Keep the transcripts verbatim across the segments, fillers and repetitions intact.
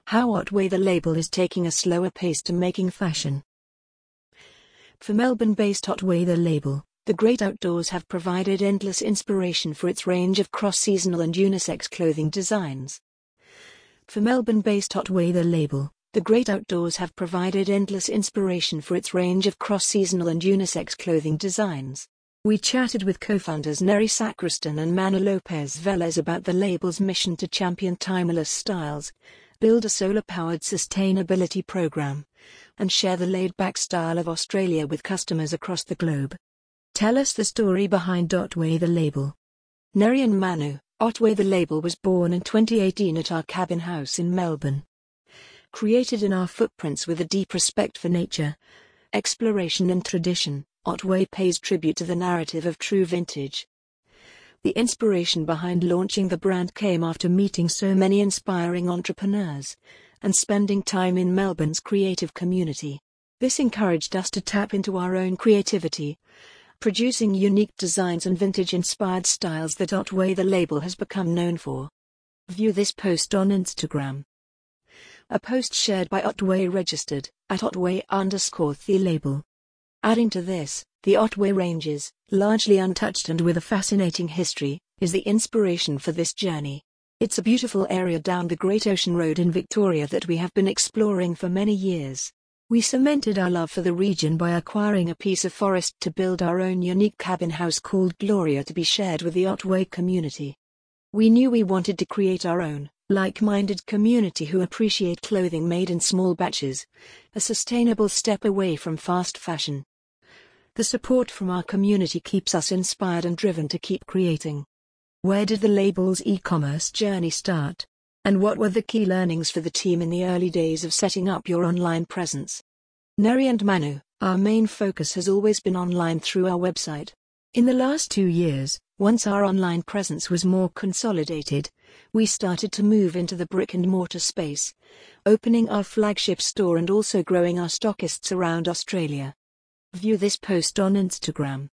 How Otway the label is taking a slower pace to making fashion. For Melbourne-based Otway the label, the great outdoors have provided endless inspiration for its range of cross-seasonal and unisex clothing designs. For Melbourne-based Otway the label, the great outdoors have provided endless inspiration for its range of cross-seasonal and unisex clothing designs. We chatted with co-founders Neri Sacristan and Manu Lopez Velez about the label's mission to champion timeless styles, build a solar-powered sustainability program, and share the laid-back style of Australia with customers across the globe. Tell us the story behind Otway the label. Neri and Manu. Otway the label was born in twenty eighteen at our cabin house in Melbourne. Created in our footprints with a deep respect for nature, exploration and tradition, Otway pays tribute to the narrative of true vintage. The inspiration behind launching the brand came after meeting so many inspiring entrepreneurs and spending time in Melbourne's creative community. This encouraged us to tap into our own creativity, producing unique designs and vintage-inspired styles that Otway the label has become known for. View this post on Instagram. A post shared by Otway registered, at Otway underscore the label. Adding to this, the Otway Ranges, largely untouched and with a fascinating history, is the inspiration for this journey. It's a beautiful area down the Great Ocean Road in Victoria that we have been exploring for many years. We cemented our love for the region by acquiring a piece of forest to build our own unique cabin house called Gloria to be shared with the Otway community. We knew we wanted to create our own, like-minded community who appreciate clothing made in small batches, a sustainable step away from fast fashion. The support from our community keeps us inspired and driven to keep creating. Where did the label's e-commerce journey start? And what were the key learnings for the team in the early days of setting up your online presence? Neri and Manu, our main focus has always been online through our website. In the last two years, once our online presence was more consolidated, we started to move into the brick-and-mortar space, opening our flagship store and also growing our stockists around Australia. View this post on Instagram.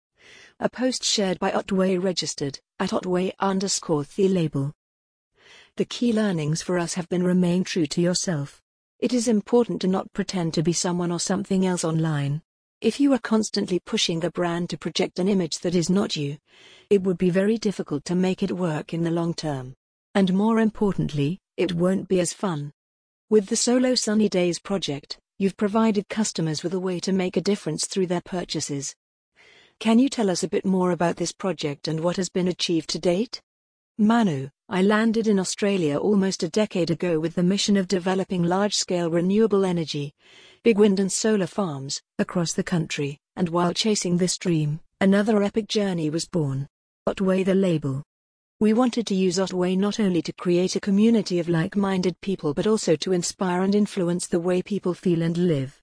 A post shared by Otway registered, at Otway underscore the label. The key learnings for us have been remain true to yourself. It is important to not pretend to be someone or something else online. If you are constantly pushing the brand to project an image that is not you, it would be very difficult to make it work in the long term. And more importantly, it won't be as fun. With the Solo Sunny Days project, you've provided customers with a way to make a difference through their purchases. Can you tell us a bit more about this project and what has been achieved to date? Manu, I landed in Australia almost a decade ago with the mission of developing large-scale renewable energy, big wind and solar farms, across the country, and while chasing this dream, another epic journey was born. Otway the label. We wanted to use Otway not only to create a community of like-minded people but also to inspire and influence the way people feel and live.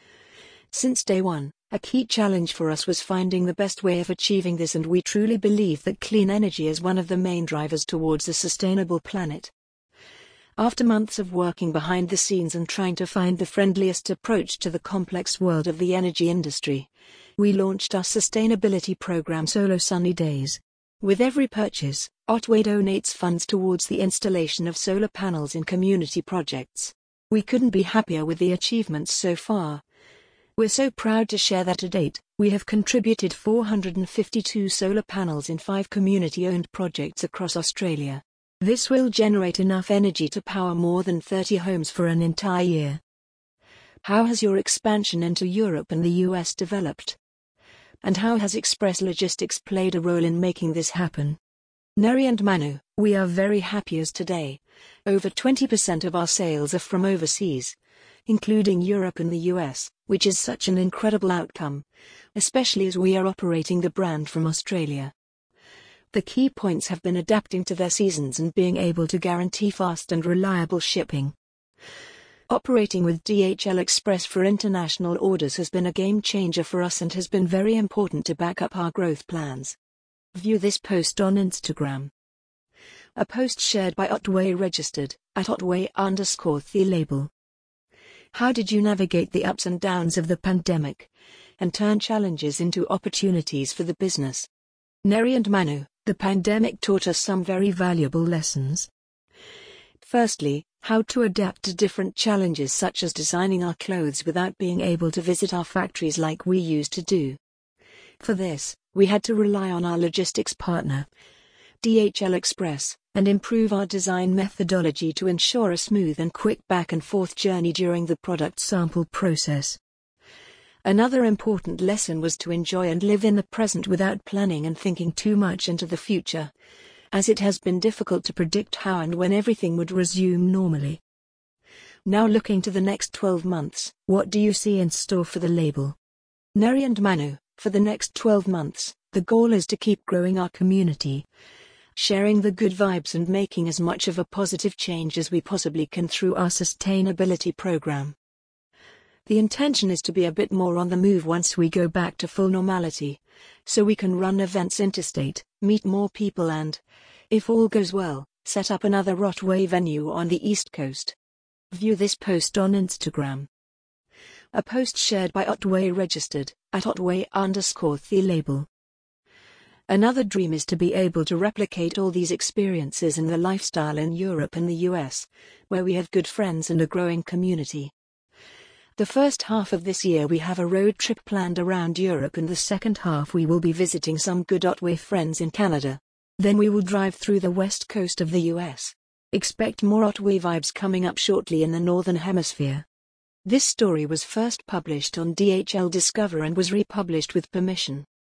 Since day one, a key challenge for us was finding the best way of achieving this, and we truly believe that clean energy is one of the main drivers towards a sustainable planet. After months of working behind the scenes and trying to find the friendliest approach to the complex world of the energy industry, we launched our sustainability program Solo Sunny Days. With every purchase, Otway donates funds towards the installation of solar panels in community projects. We couldn't be happier with the achievements so far. We're so proud to share that to date, we have contributed four hundred fifty-two solar panels in five community-owned projects across Australia. This will generate enough energy to power more than thirty homes for an entire year. How has your expansion into Europe and the U S developed? And how has Express Logistics played a role in making this happen? Neri and Manu, we are very happy as today, over twenty percent of our sales are from overseas, including Europe and the U S, which is such an incredible outcome, especially as we are operating the brand from Australia. The key points have been adapting to their seasons and being able to guarantee fast and reliable shipping. Operating with D H L Express for international orders has been a game changer for us and has been very important to back up our growth plans. View this post on Instagram. A post shared by Otway registered, at Otway underscore the label. How did you navigate the ups and downs of the pandemic and turn challenges into opportunities for the business? Neri and Manu, the pandemic taught us some very valuable lessons. Firstly, How to adapt to different challenges such as designing our clothes without being able to visit our factories like we used to do. For this, we had to rely on our logistics partner, D H L Express, and improve our design methodology to ensure a smooth and quick back and forth journey during the product sample process. Another important lesson was to enjoy and live in the present without planning and thinking too much into the future, as it has been difficult to predict how and when everything would resume normally. Now looking to the next twelve months, what do you see in store for the label? Neri and Manu, for the next twelve months, the goal is to keep growing our community, sharing the good vibes and making as much of a positive change as we possibly can through our sustainability program. The intention is to be a bit more on the move once we go back to full normality, so we can run events interstate, meet more people and, if all goes well, set up another Otway venue on the East Coast. View this post on Instagram. A post shared by Otway registered, at Otway underscore the label. Another dream is to be able to replicate all these experiences and the lifestyle in Europe and the U S, where we have good friends and a growing community. The first half of this year we have a road trip planned around Europe, and the second half we will be visiting some good Otway friends in Canada. Then we will drive through the west coast of the U S. Expect more Otway vibes coming up shortly in the Northern Hemisphere. This story was first published on D H L Discover and was republished with permission.